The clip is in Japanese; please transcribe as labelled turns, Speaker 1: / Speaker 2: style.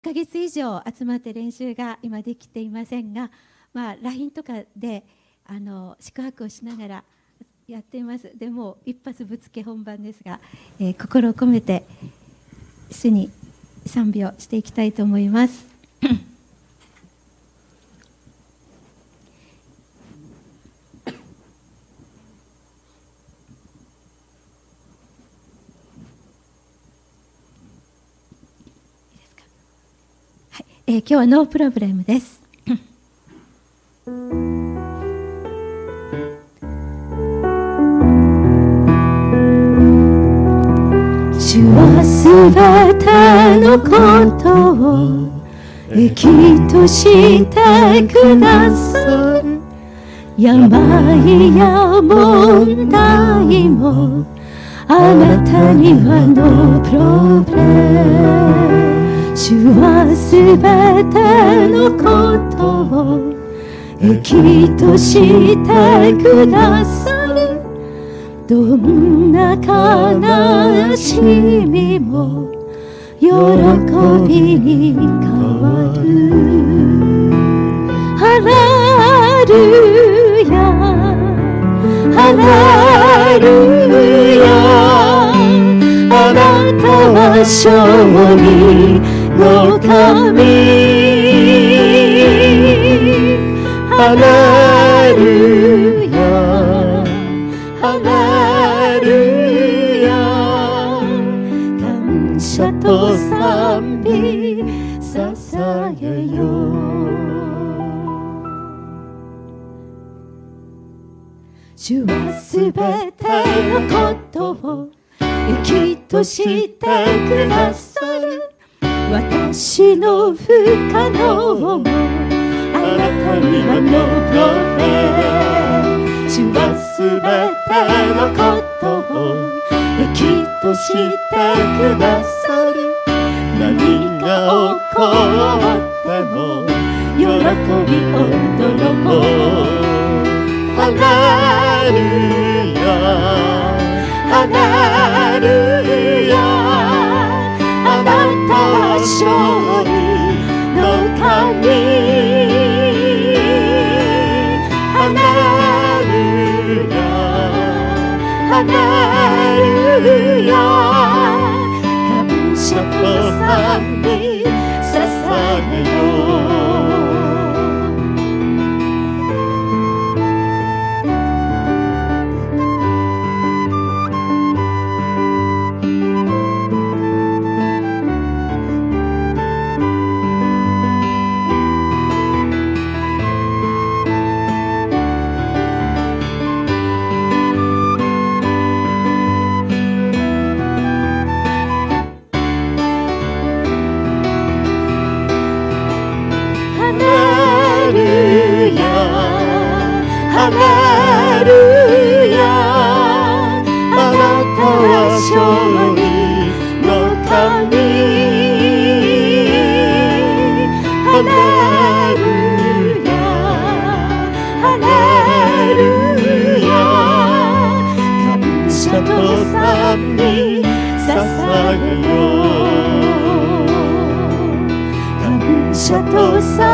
Speaker 1: ヶ月以上集まって練習が今できていませんが、LINE とかで宿泊をしながらやっています。でも一発ぶつけ本番ですが、心を込めて主に賛美をしていきたいと思います。今日はノープロブレムです。主はすべてのことを益としてくださる。病や問題もあなたにはノープロブレム。主はすべてのことを益としてくださる。どんな悲しみも喜びに変わる。ハレルヤハレルヤ、あなたは勝利の神。ハレルヤハレルヤ、感謝と賛美捧げよう。主はすべてのことを益としてくださる。私の不可能もあなたにはノープロブレム。主はすべてのことを益としてくださる。何が起こっても喜び驚こう。ハレルヤハレルヤ、あなたは勝利の神。ハレルヤハレルヤ、感謝と賛美捧げよう。ハレルヤ、あなたは勝利の神。ハレルヤハレルヤ、感謝と賛美捧げよう。感謝と賛